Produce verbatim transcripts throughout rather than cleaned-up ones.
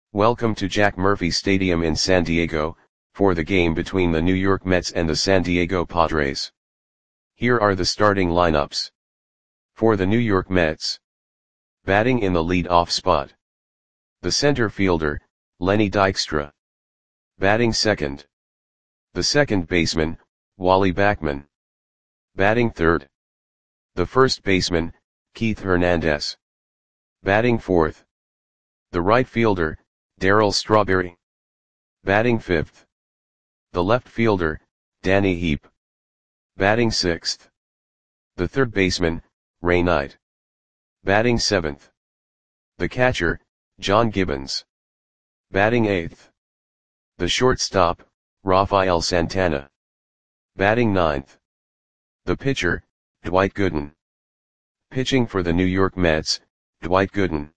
Welcome to Jack Murphy Stadium in San Diego, for the game between the New York Mets and the San Diego Padres. Here are the starting lineups. For the New York Mets. Batting in the lead-off spot. The center fielder, Lenny Dykstra. Batting second. The second baseman, Wally Backman. Batting third. The first baseman, Keith Hernandez. Batting fourth. The right fielder, Darryl Strawberry. Batting fifth. The left fielder, Danny Heep. Batting sixth. The third baseman, Ray Knight. Batting seventh. The catcher, John Gibbons. Batting eighth. The shortstop, Rafael Santana. Batting ninth. The pitcher, Dwight Gooden. Pitching for the New York Mets, Dwight Gooden.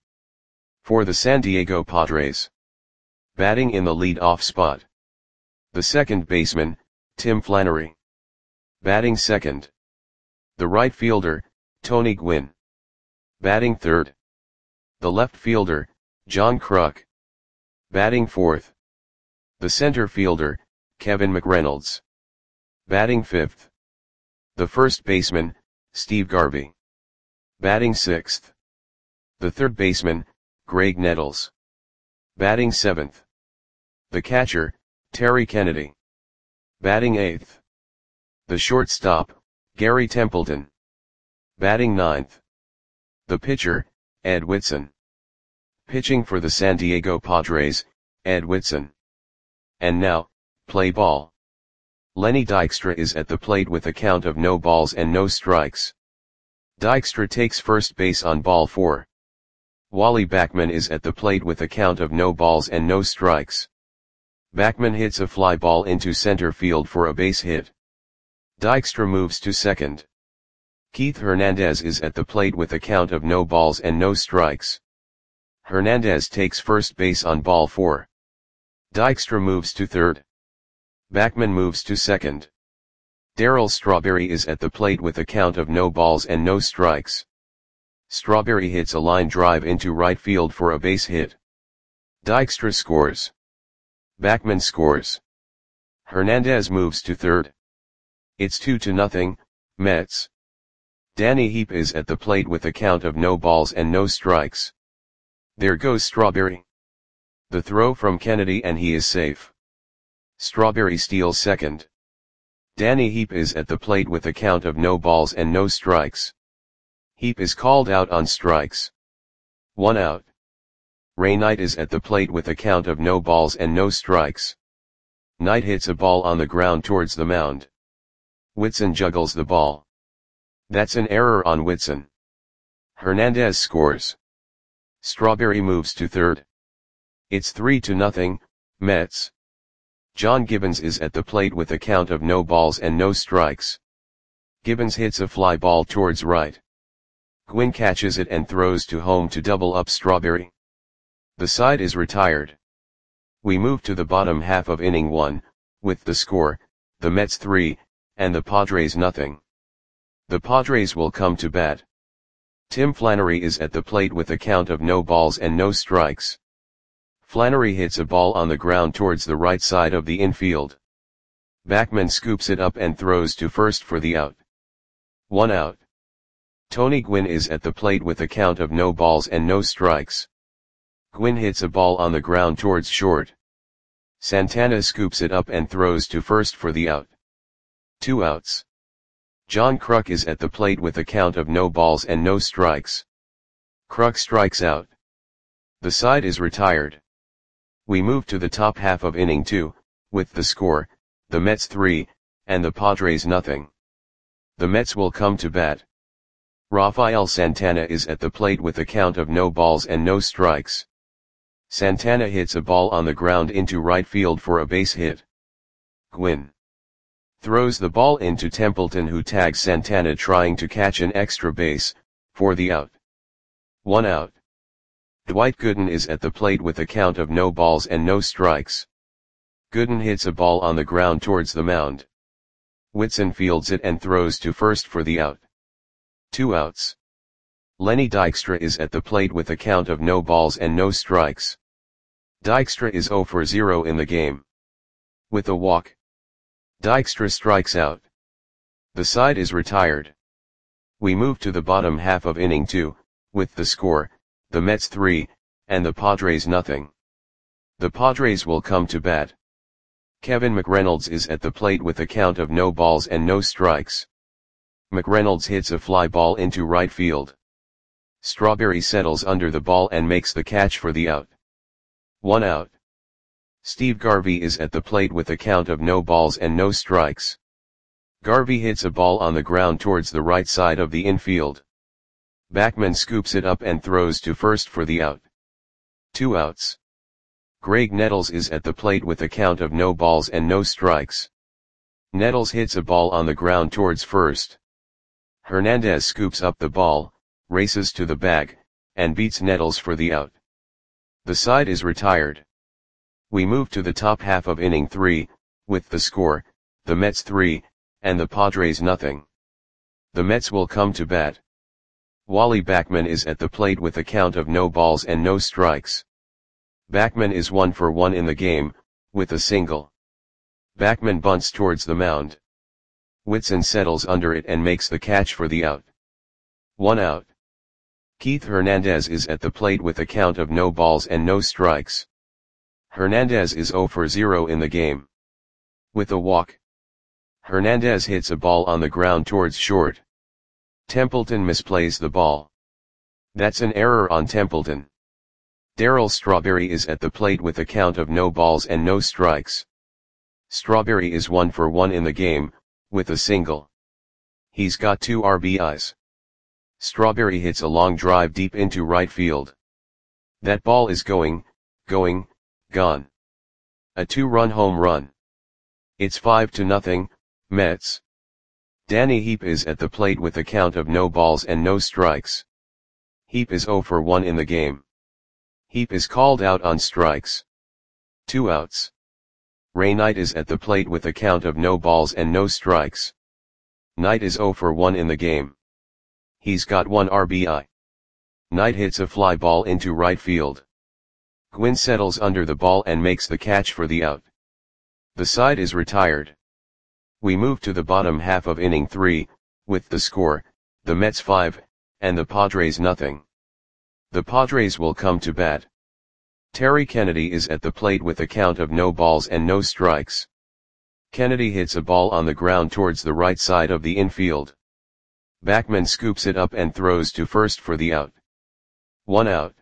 For the San Diego Padres. Batting in the lead-off spot. The second baseman, Tim Flannery. Batting second. The right fielder, Tony Gwynn. Batting third. The left fielder, John Kruk. Batting fourth. The center fielder, Kevin McReynolds. Batting fifth. The first baseman, Steve Garvey. Batting sixth. The third baseman, Greg Nettles. Batting seventh. The catcher, Terry Kennedy. Batting eighth. The shortstop, Gary Templeton. Batting ninth. The pitcher, Ed Whitson. Pitching for the San Diego Padres, Ed Whitson. And now, play ball. Lenny Dykstra is at the plate with a count of no balls and no strikes. Dykstra takes first base on ball four. Wally Backman is at the plate with a count of no balls and no strikes. Backman hits a fly ball into center field for a base hit. Dykstra moves to second. Keith Hernandez is at the plate with a count of no balls and no strikes. Hernandez takes first base on ball four. Dykstra moves to third. Backman moves to second. Darryl Strawberry is at the plate with a count of no balls and no strikes. Strawberry hits a line drive into right field for a base hit. Dykstra scores. Backman scores. Hernandez moves to third. It's two to nothing, Mets. Danny Heep is at the plate with a count of no balls and no strikes. There goes Strawberry. The throw from Kennedy and he is safe. Strawberry steals second. Danny Heep is at the plate with a count of no balls and no strikes. Heep is called out on strikes. One out. Ray Knight is at the plate with a count of no balls and no strikes. Knight hits a ball on the ground towards the mound. Whitson juggles the ball. That's an error on Whitson. Hernandez scores. Strawberry moves to third. It's three to nothing, Mets. John Gibbons is at the plate with a count of no balls and no strikes. Gibbons hits a fly ball towards right. Gwynn catches it and throws to home to double up Strawberry. The side is retired. We move to the bottom half of inning one, with the score, the Mets three, and the Padres nothing. The Padres will come to bat. Tim Flannery is at the plate with a count of no balls and no strikes. Flannery hits a ball on the ground towards the right side of the infield. Backman scoops it up and throws to first for the out. One out. Tony Gwynn is at the plate with a count of no balls and no strikes. Gwynn hits a ball on the ground towards short. Santana scoops it up and throws to first for the out. Two outs. John Kruk is at the plate with a count of no balls and no strikes. Kruk strikes out. The side is retired. We move to the top half of inning two, with the score, the Mets three, and the Padres nothing. The Mets will come to bat. Rafael Santana is at the plate with a count of no balls and no strikes. Santana hits a ball on the ground into right field for a base hit. Gwynn throws the ball into Templeton, who tags Santana trying to catch an extra base, for the out. One out. Dwight Gooden is at the plate with a count of no balls and no strikes. Gooden hits a ball on the ground towards the mound. Whitson fields it and throws to first for the out. Two outs. Lenny Dykstra is at the plate with a count of no balls and no strikes. Dykstra is zero for zero in the game. With a walk, Dykstra strikes out. The side is retired. We move to the bottom half of inning two, with the score, the Mets three, and the Padres nothing. The Padres will come to bat. Kevin McReynolds is at the plate with a count of no balls and no strikes. McReynolds hits a fly ball into right field. Strawberry settles under the ball and makes the catch for the out. One out. Steve Garvey is at the plate with a count of no balls and no strikes. Garvey hits a ball on the ground towards the right side of the infield. Backman scoops it up and throws to first for the out. Two outs. Greg Nettles is at the plate with a count of no balls and no strikes. Nettles hits a ball on the ground towards first. Hernandez scoops up the ball, races to the bag, and beats Nettles for the out. The side is retired. We move to the top half of inning three, with the score, the Mets three, and the Padres nothing. The Mets will come to bat. Wally Backman is at the plate with a count of no balls and no strikes. Backman is one for one in the game, with a single. Backman bunts towards the mound. Whitson settles under it and makes the catch for the out. One out. Keith Hernandez is at the plate with a count of no balls and no strikes. Hernandez is zero for zero in the game. With a walk, Hernandez hits a ball on the ground towards short. Templeton misplays the ball. That's an error on Templeton. Darryl Strawberry is at the plate with a count of no balls and no strikes. Strawberry is one for one in the game, with a single. He's got two R B Is. Strawberry hits a long drive deep into right field. That ball is going, going, gone. A two-run home run. It's five to nothing, Mets. Danny Heap is at the plate with a count of no balls and no strikes. Heap is zero for one in the game. Heap is called out on strikes. Two outs. Ray Knight is at the plate with a count of no balls and no strikes. Knight is zero for one in the game. He's got one R B I. Knight hits a fly ball into right field. Gwynn settles under the ball and makes the catch for the out. The side is retired. We move to the bottom half of inning three, with the score, the Mets five, and the Padres nothing. The Padres will come to bat. Terry Kennedy is at the plate with a count of no balls and no strikes. Kennedy hits a ball on the ground towards the right side of the infield. Backman scoops it up and throws to first for the out. One out.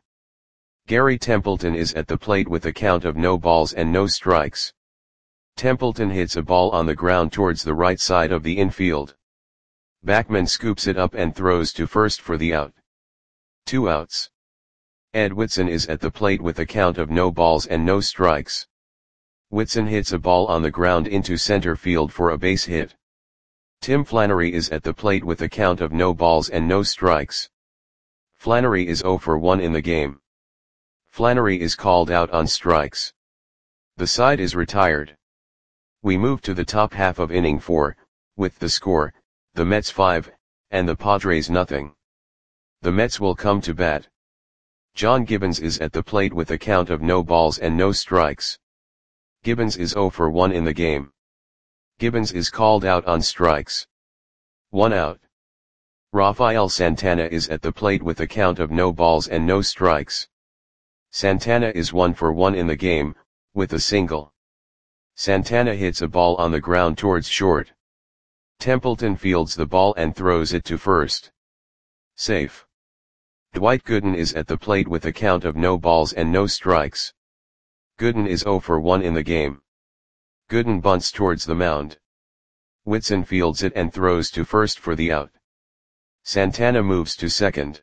Gary Templeton is at the plate with a count of no balls and no strikes. Templeton hits a ball on the ground towards the right side of the infield. Backman scoops it up and throws to first for the out. Two outs. Ed Whitson is at the plate with a count of no balls and no strikes. Whitson hits a ball on the ground into center field for a base hit. Tim Flannery is at the plate with a count of no balls and no strikes. Flannery is zero for one in the game. Flannery is called out on strikes. The side is retired. We move to the top half of inning four, with the score, the Mets five, and the Padres nothing. The Mets will come to bat. John Gibbons is at the plate with a count of no balls and no strikes. Gibbons is zero for one in the game. Gibbons is called out on strikes. One out. Rafael Santana is at the plate with a count of no balls and no strikes. Santana is one for one in the game, with a single. Santana hits a ball on the ground towards short. Templeton fields the ball and throws it to first. Safe. Dwight Gooden is at the plate with a count of no balls and no strikes. Gooden is zero for one in the game. Gooden bunts towards the mound. Whitson fields it and throws to first for the out. Santana moves to second.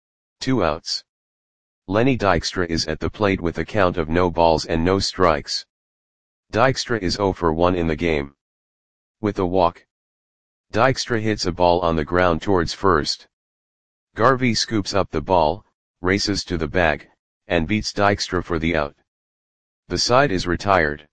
Two outs. Lenny Dykstra is at the plate with a count of no balls and no strikes. Dykstra is zero for one in the game. With a walk, Dykstra hits a ball on the ground towards first. Garvey scoops up the ball, races to the bag, and beats Dykstra for the out. The side is retired.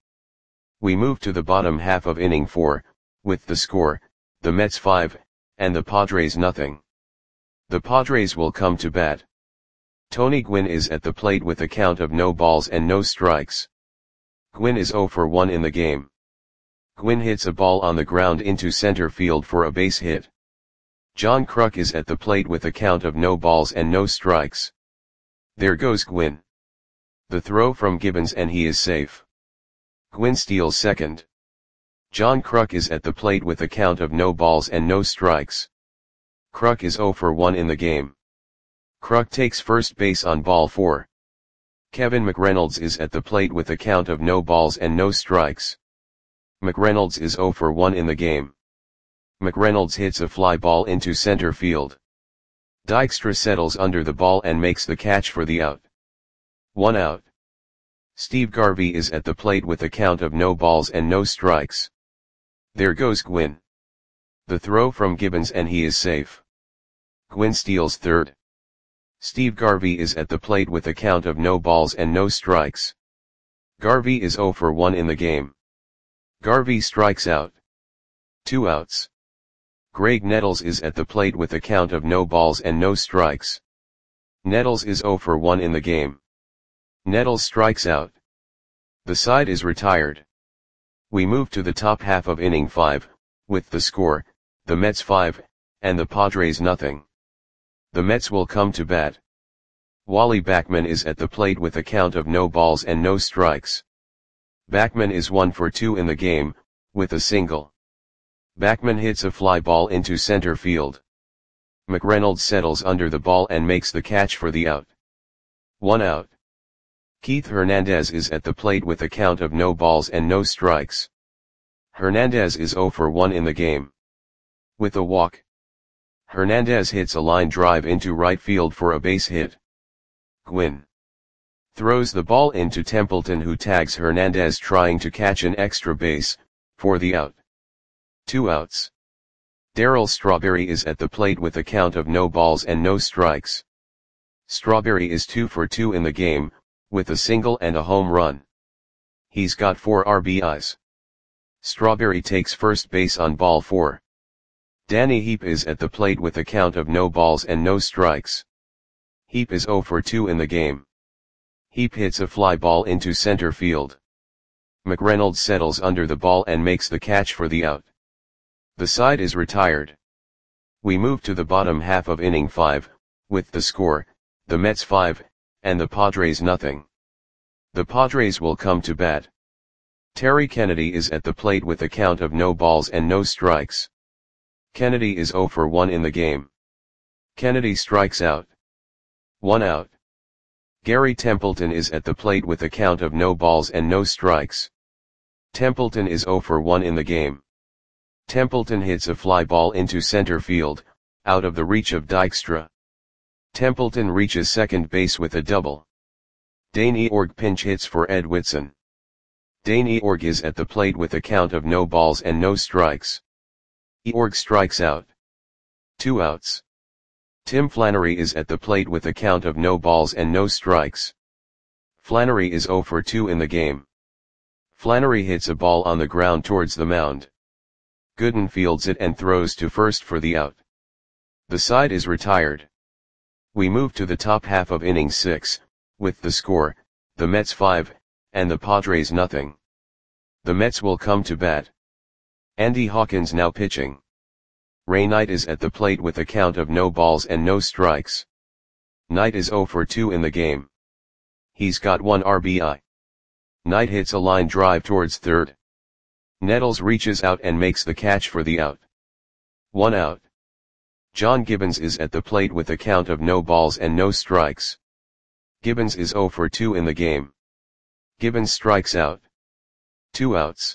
We move to the bottom half of inning four, with the score, the Mets five, and the Padres nothing. The Padres will come to bat. Tony Gwynn is at the plate with a count of no balls and no strikes. Gwynn is zero for one in the game. Gwynn hits a ball on the ground into center field for a base hit. John Kruk is at the plate with a count of no balls and no strikes. There goes Gwynn. The throw from Gibbons and he is safe. Gwynn steals second. John Kruk is at the plate with a count of no balls and no strikes. Kruk is zero for one in the game. Kruk takes first base on ball four. Kevin McReynolds is at the plate with a count of no balls and no strikes. McReynolds is zero for one in the game. McReynolds hits a fly ball into center field. Dykstra settles under the ball and makes the catch for the out. One out. Steve Garvey is at the plate with a count of no balls and no strikes. There goes Gwynn. The throw from Gibbons and he is safe. Gwynn steals third. Steve Garvey is at the plate with a count of no balls and no strikes. Garvey is zero for one in the game. Garvey strikes out. Two outs. Greg Nettles is at the plate with a count of no balls and no strikes. Nettles is zero for one in the game. Nettles strikes out. The side is retired. We move to the top half of inning five, with the score, the Mets five, and the Padres nothing. The Mets will come to bat. Wally Backman is at the plate with a count of no balls and no strikes. Backman is one for two in the game, with a single. Backman hits a fly ball into center field. McReynolds settles under the ball and makes the catch for the out. One out. Keith Hernandez is at the plate with a count of no balls and no strikes. Hernandez is zero for one in the game. With a walk. Hernandez hits a line drive into right field for a base hit. Gwynn throws the ball into Templeton, who tags Hernandez trying to catch an extra base, for the out. Two outs. Darryl Strawberry is at the plate with a count of no balls and no strikes. Strawberry is two for two in the game, with a single and a home run. He's got four R B Is. Strawberry takes first base on ball four. Danny Heap is at the plate with a count of no balls and no strikes. Heap is zero for two in the game. Heap hits a fly ball into center field. McReynolds settles under the ball and makes the catch for the out. The side is retired. We move to the bottom half of inning five, with the score, the Mets five, and the Padres nothing. The Padres will come to bat. Terry Kennedy is at the plate with a count of no balls and no strikes. Kennedy is zero for one in the game. Kennedy strikes out. One out. Gary Templeton is at the plate with a count of no balls and no strikes. Templeton is zero for one in the game. Templeton hits a fly ball into center field, out of the reach of Dykstra. Templeton reaches second base with a double. Dane Eorg pinch hits for Ed Whitson. Dane Eorg is at the plate with a count of no balls and no strikes. Eorg strikes out. Two outs. Tim Flannery is at the plate with a count of no balls and no strikes. Flannery is zero for two in the game. Flannery hits a ball on the ground towards the mound. Gooden fields it and throws to first for the out. The side is retired. We move to the top half of inning six, with the score, the Mets five, and the Padres nothing. The Mets will come to bat. Andy Hawkins now pitching. Ray Knight is at the plate with a count of no balls and no strikes. Knight is zero for two in the game. He's got one R B I. Knight hits a line drive towards third. Nettles reaches out and makes the catch for the out. One out. John Gibbons is at the plate with a count of no balls and no strikes. Gibbons is zero for two in the game. Gibbons strikes out. Two outs.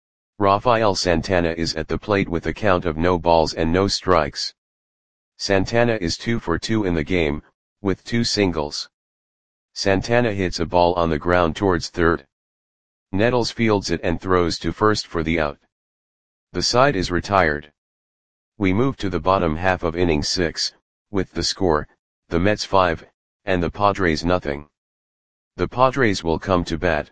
Rafael Santana is at the plate with a count of no balls and no strikes. Santana is two for two in the game, with two singles. Santana hits a ball on the ground towards third. Nettles fields it and throws to first for the out. The side is retired. We move to the bottom half of inning six, with the score, the Mets five, and the Padres nothing. The Padres will come to bat.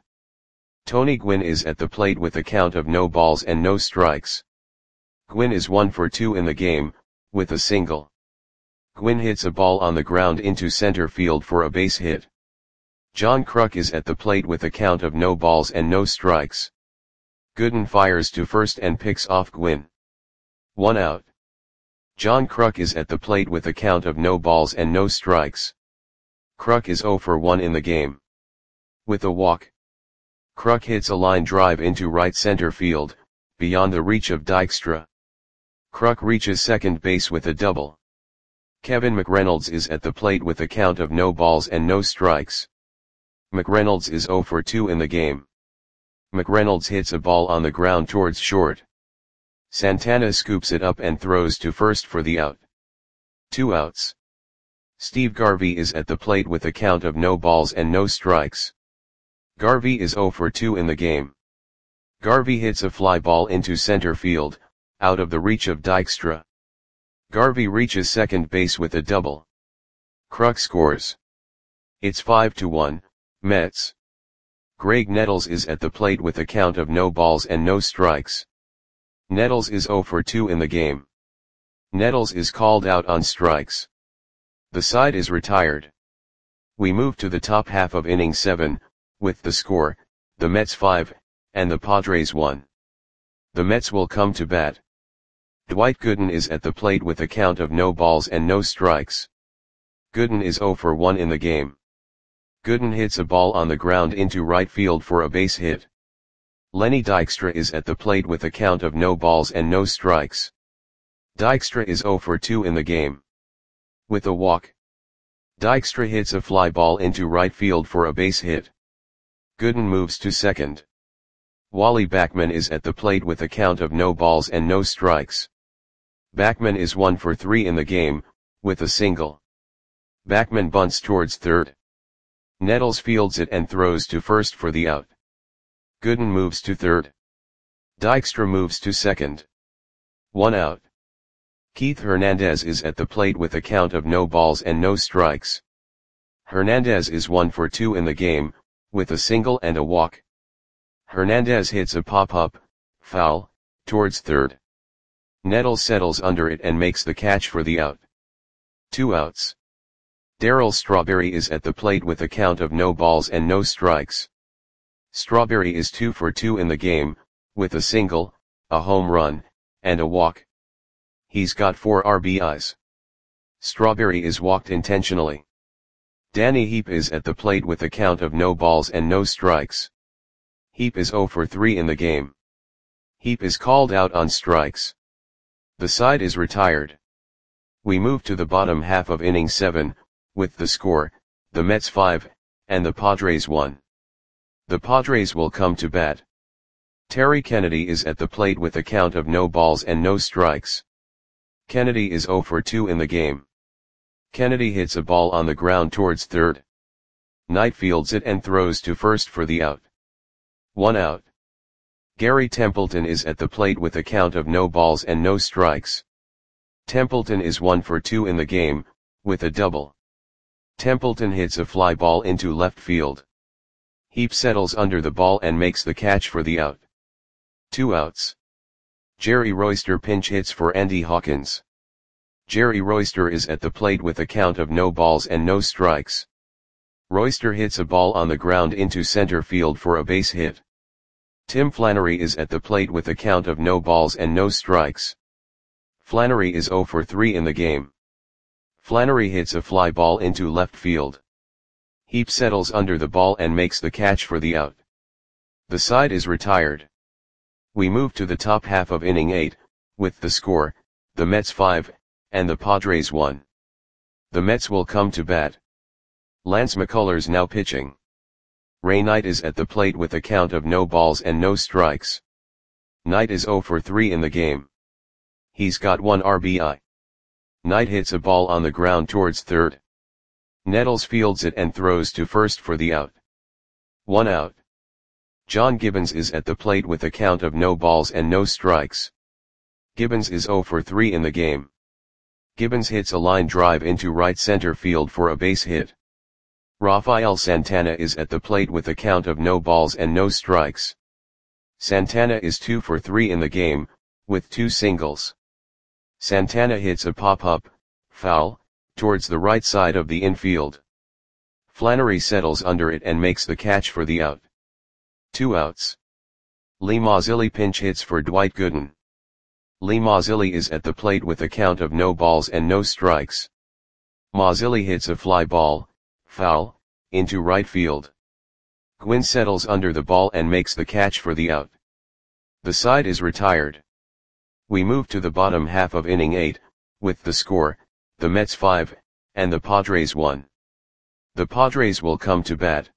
Tony Gwynn is at the plate with a count of no balls and no strikes. Gwynn is one for two in the game, with a single. Gwynn hits a ball on the ground into center field for a base hit. John Kruk is at the plate with a count of no balls and no strikes. Gooden fires to first and picks off Gwynn. One out. John Kruk is at the plate with a count of no balls and no strikes. Kruk is zero for one in the game. With a walk, Kruk hits a line drive into right center field, beyond the reach of Dykstra. Kruk reaches second base with a double. Kevin McReynolds is at the plate with a count of no balls and no strikes. McReynolds is zero for two in the game. McReynolds hits a ball on the ground towards short. Santana scoops it up and throws to first for the out. Two outs. Steve Garvey is at the plate with a count of no balls and no strikes. Garvey is zero for two in the game. Garvey hits a fly ball into center field, out of the reach of Dykstra. Garvey reaches second base with a double. Kruk scores. It's five to one, Mets. Greg Nettles is at the plate with a count of no balls and no strikes. Nettles is zero for two in the game. Nettles is called out on strikes. The side is retired. We move to the top half of inning seven, with the score, the Mets five, and the Padres one. The Mets will come to bat. Dwight Gooden is at the plate with a count of no balls and no strikes. Gooden is zero for one in the game. Gooden hits a ball on the ground into right field for a base hit. Lenny Dykstra is at the plate with a count of no balls and no strikes. Dykstra is zero for two in the game. With a walk, Dykstra hits a fly ball into right field for a base hit. Gooden moves to second. Wally Backman is at the plate with a count of no balls and no strikes. Backman is one for three in the game, with a single. Backman bunts towards third. Nettles fields it and throws to first for the out. Gooden moves to third. Dykstra moves to second. One out. Keith Hernandez is at the plate with a count of no balls and no strikes. Hernandez is one for two in the game, with a single and a walk. Hernandez hits a pop-up, foul, towards third. Nettles settles under it and makes the catch for the out. Two outs. Darryl Strawberry is at the plate with a count of no balls and no strikes. Strawberry is two for two in the game, with a single, a home run, and a walk. He's got four R B Is. Strawberry is walked intentionally. Danny Heap is at the plate with a count of no balls and no strikes. Heap is zero for three in the game. Heap is called out on strikes. The side is retired. We move to the bottom half of inning seven, with the score, the Mets five, and the Padres one. The Padres will come to bat. Terry Kennedy is at the plate with a count of no balls and no strikes. Kennedy is zero for two in the game. Kennedy hits a ball on the ground towards third. Knight fields it and throws to first for the out. One out. Gary Templeton is at the plate with a count of no balls and no strikes. Templeton is one for two in the game, with a double. Templeton hits a fly ball into left field. Heap settles under the ball and makes the catch for the out. Two outs. Jerry Royster pinch hits for Andy Hawkins. Jerry Royster is at the plate with a count of no balls and no strikes. Royster hits a ball on the ground into center field for a base hit. Tim Flannery is at the plate with a count of no balls and no strikes. Flannery is zero for three in the game. Flannery hits a fly ball into left field. Heap settles under the ball and makes the catch for the out. The side is retired. We move to the top half of inning eight, with the score, the Mets five, and the Padres one. The Mets will come to bat. Lance McCullers now pitching. Ray Knight is at the plate with a count of no balls and no strikes. Knight is zero for three in the game. He's got one R B I. Knight hits a ball on the ground towards third. Nettles fields it and throws to first for the out. One out. John Gibbons is at the plate with a count of no balls and no strikes. Gibbons is zero for three in the game. Gibbons hits a line drive into right center field for a base hit. Rafael Santana is at the plate with a count of no balls and no strikes. Santana is two for three in the game, with two singles. Santana hits a pop-up, foul, towards the right side of the infield. Flannery settles under it and makes the catch for the out. Two outs. Lee Mazzilli pinch hits for Dwight Gooden. Lee Mazzilli is at the plate with a count of no balls and no strikes. Mazzilli hits a fly ball, foul, into right field. Gwynn settles under the ball and makes the catch for the out. The side is retired. We move to the bottom half of inning eight, with the score, the Mets five, and the Padres one. The Padres will come to bat.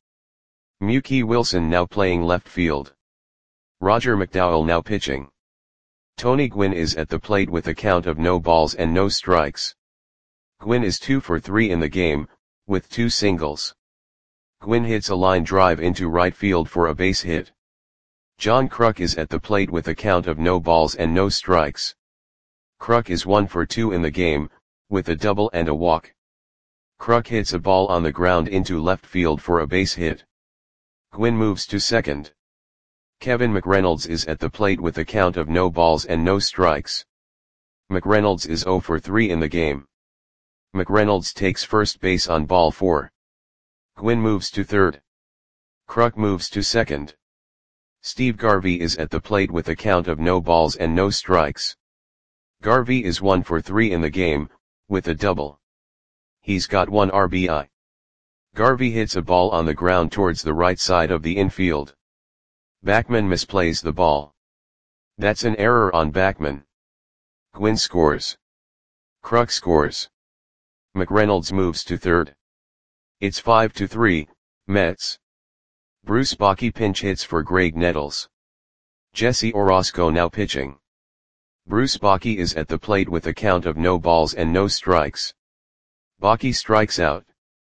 Mookie Wilson now playing left field. Roger McDowell now pitching. Tony Gwynn is at the plate with a count of no balls and no strikes. Gwynn is two for three in the game, with two singles. Gwynn hits a line drive into right field for a base hit. John Kruk is at the plate with a count of no balls and no strikes. Kruk is one for two in the game, with a double and a walk. Kruk hits a ball on the ground into left field for a base hit. Gwynn moves to second. Kevin McReynolds is at the plate with a count of no balls and no strikes. McReynolds is zero for three in the game. McReynolds takes first base on ball four. Gwynn moves to third. Kruk moves to second. Steve Garvey is at the plate with a count of no balls and no strikes. Garvey is one for three in the game, with a double. He's got one R B I. Garvey hits a ball on the ground towards the right side of the infield. Backman misplays the ball. That's an error on Backman. Gwynn scores. Kruk scores. McReynolds moves to third. It's five to three, Mets. Bruce Bochy pinch hits for Greg Nettles. Jesse Orosco now pitching. Bruce Bochy is at the plate with a count of no balls and no strikes. Bochy strikes out.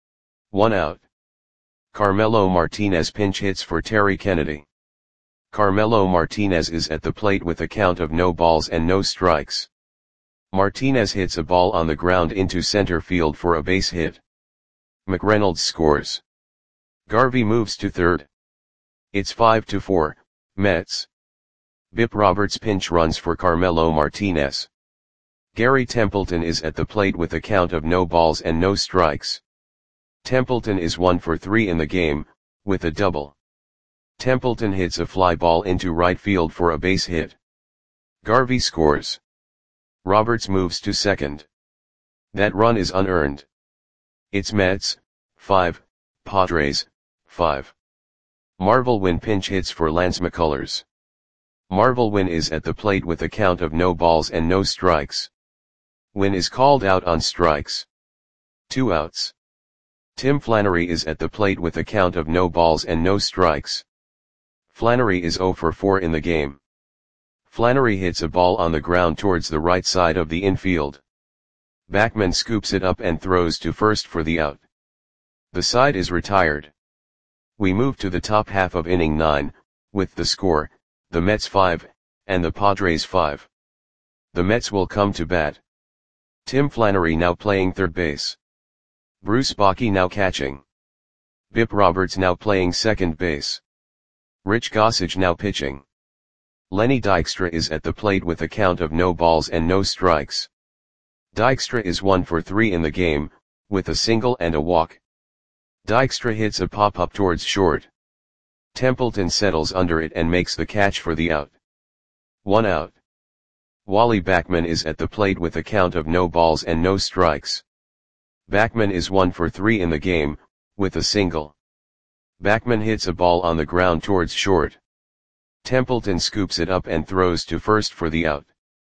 One out. Carmelo Martinez pinch hits for Terry Kennedy. Carmelo Martinez is at the plate with a count of no balls and no strikes. Martinez hits a ball on the ground into center field for a base hit. McReynolds scores. Garvey moves to third. It's five to four, Mets. Bip Roberts pinch runs for Carmelo Martinez. Gary Templeton is at the plate with a count of no balls and no strikes. Templeton is one for three in the game, with a double. Templeton hits a fly ball into right field for a base hit. Garvey scores. Roberts moves to second. That run is unearned. It's Mets, five, Padres, five. Marvel Wynn pinch hits for Lance McCullers. Marvel Wynn is at the plate with a count of no balls and no strikes. Wynn is called out on strikes. Two outs. Tim Flannery is at the plate with a count of no balls and no strikes. Flannery is zero for four in the game. Flannery hits a ball on the ground towards the right side of the infield. Backman scoops it up and throws to first for the out. The side is retired. We move to the top half of inning nine, with the score, the Mets five, and the Padres five. The Mets will come to bat. Tim Flannery now playing third base. Bruce Bochy now catching. Bip Roberts now playing second base. Rich Gossage now pitching. Lenny Dykstra is at the plate with a count of no balls and no strikes. Dykstra is one for three in the game, with a single and a walk. Dykstra hits a pop-up towards short. Templeton settles under it and makes the catch for the out. One out. Wally Backman is at the plate with a count of no balls and no strikes. Backman is one for three in the game, with a single. Backman hits a ball on the ground towards short. Templeton scoops it up and throws to first for the out.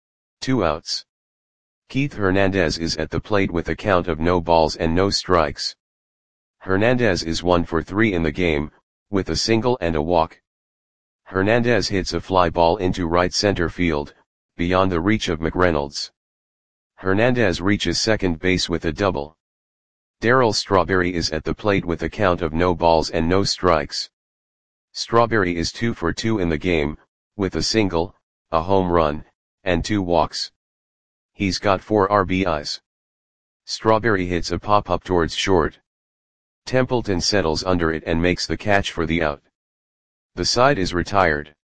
Two outs. Keith Hernandez is at the plate with a count of no balls and no strikes. Hernandez is one for three in the game, with a single and a walk. Hernandez hits a fly ball into right center field, beyond the reach of McReynolds. Hernandez reaches second base with a double. Darryl Strawberry is at the plate with a count of no balls and no strikes. Strawberry is two for two in the game, with a single, a home run, and two walks. He's got four R B Is. Strawberry hits a pop-up towards short. Templeton settles under it and makes the catch for the out. The side is retired.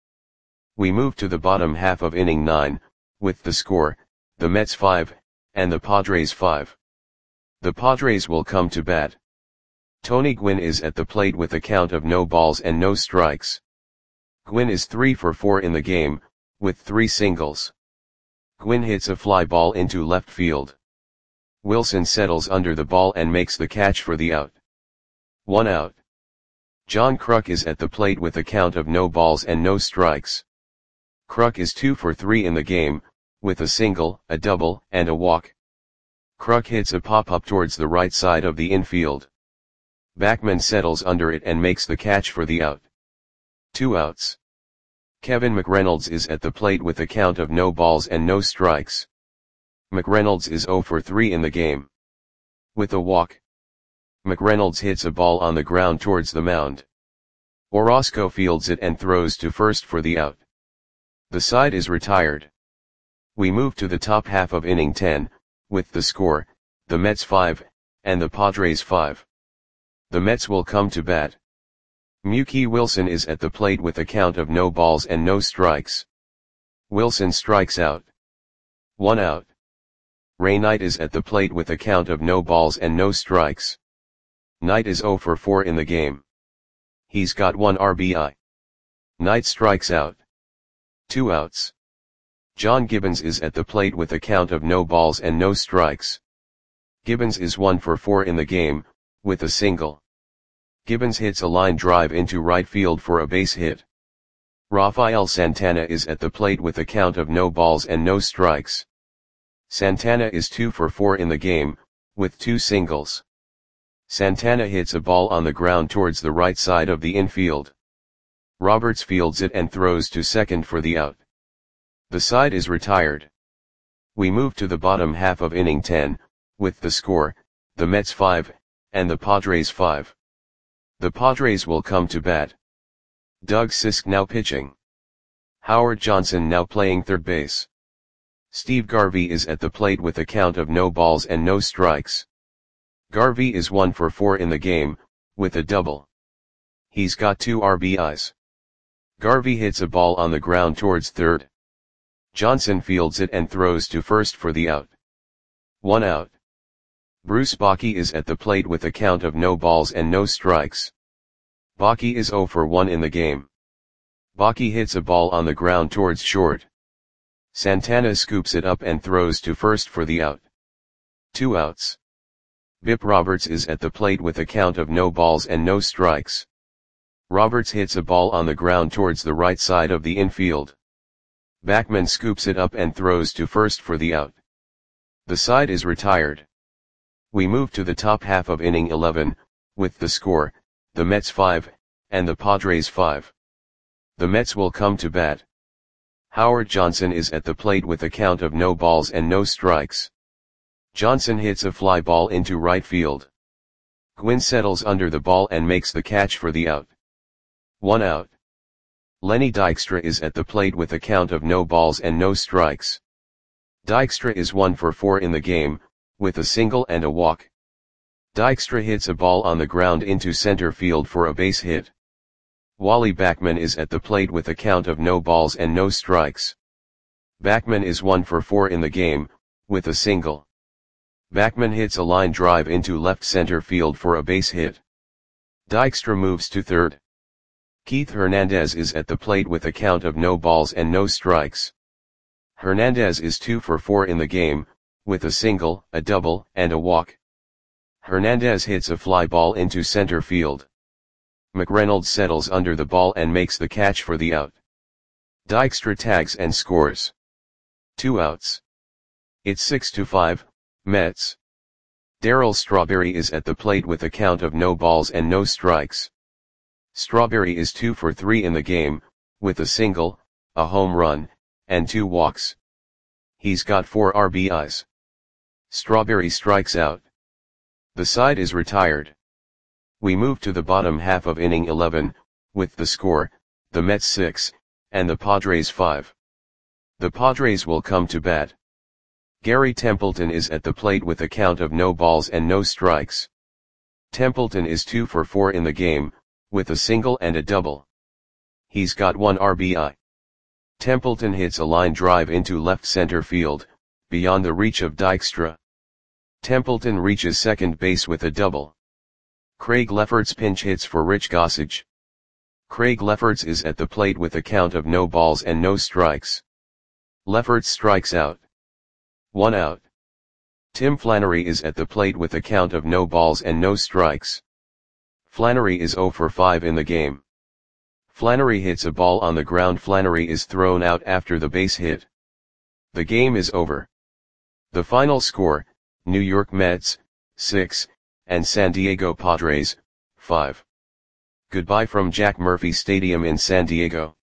We move to the bottom half of inning nine, with the score, the Mets five, and the Padres five. The Padres will come to bat. Tony Gwynn is at the plate with a count of no balls and no strikes. Gwynn is three for four in the game, with three singles. Gwynn hits a fly ball into left field. Wilson settles under the ball and makes the catch for the out. One out. John Kruk is at the plate with a count of no balls and no strikes. Kruk is two for three in the game, with a single, a double, and a walk. Kruk hits a pop-up towards the right side of the infield. Backman settles under it and makes the catch for the out. Two outs. Kevin McReynolds is at the plate with a count of no balls and no strikes. McReynolds is zero for three in the game. With a walk. McReynolds hits a ball on the ground towards the mound. Orozco fields it and throws to first for the out. The side is retired. We move to the top half of inning ten, with the score, the Mets five, and the Padres five. The Mets will come to bat. Mookie Wilson is at the plate with a count of no balls and no strikes. Wilson strikes out. One out. Ray Knight is at the plate with a count of no balls and no strikes. Knight is zero for four in the game. He's got one R B I. Knight strikes out. Two outs. John Gibbons is at the plate with a count of no balls and no strikes. Gibbons is one for four in the game, with a single. Gibbons hits a line drive into right field for a base hit. Rafael Santana is at the plate with a count of no balls and no strikes. Santana is two for four in the game, with two singles. Santana hits a ball on the ground towards the right side of the infield. Roberts fields it and throws to second for the out. The side is retired. We move to the bottom half of inning ten, with the score, the Mets five, and the Padres five. The Padres will come to bat. Doug Sisk now pitching. Howard Johnson now playing third base. Steve Garvey is at the plate with a count of no balls and no strikes. Garvey is one for four in the game, with a double. He's got two R B Is. Garvey hits a ball on the ground towards third. Johnson fields it and throws to first for the out. One out. Bruce Bochy is at the plate with a count of no balls and no strikes. Bochy is zero for one in the game. Bochy hits a ball on the ground towards short. Santana scoops it up and throws to first for the out. Two outs. Bip Roberts is at the plate with a count of no balls and no strikes. Roberts hits a ball on the ground towards the right side of the infield. Backman scoops it up and throws to first for the out. The side is retired. We move to the top half of inning eleven, with the score, the Mets five, and the Padres five. The Mets will come to bat. Howard Johnson is at the plate with a count of no balls and no strikes. Johnson hits a fly ball into right field. Gwynn settles under the ball and makes the catch for the out. One out. Lenny Dykstra is at the plate with a count of no balls and no strikes. Dykstra is one for four in the game, with a single and a walk. Dykstra hits a ball on the ground into center field for a base hit. Wally Backman is at the plate with a count of no balls and no strikes. Backman is one for four in the game, with a single. Backman hits a line drive into left center field for a base hit. Dykstra moves to third. Keith Hernandez is at the plate with a count of no balls and no strikes. Hernandez is two for four in the game, with a single, a double, and a walk. Hernandez hits a fly ball into center field. McReynolds settles under the ball and makes the catch for the out. Dykstra tags and scores. Two outs. It's six to five, Mets. Darryl Strawberry is at the plate with a count of no balls and no strikes. Strawberry is two for three in the game, with a single, a home run, and two walks. He's got four R B Is. Strawberry strikes out. The side is retired. We move to the bottom half of inning eleven, with the score, the Mets six, and the Padres five. The Padres will come to bat. Gary Templeton is at the plate with a count of no balls and no strikes. Templeton is two for four in the game, with a single and a double. He's got one R B I. Templeton hits a line drive into left center field, beyond the reach of Dykstra. Templeton reaches second base with a double. Craig Lefferts pinch hits for Rich Gossage. Craig Lefferts is at the plate with a count of no balls and no strikes. Lefferts strikes out. One out. Tim Flannery is at the plate with a count of no balls and no strikes. Flannery is zero for five in the game. Flannery hits a ball on the ground. Flannery is thrown out after the base hit. The game is over. The final score, New York Mets, six, and San Diego Padres, five. Goodbye from Jack Murphy Stadium in San Diego.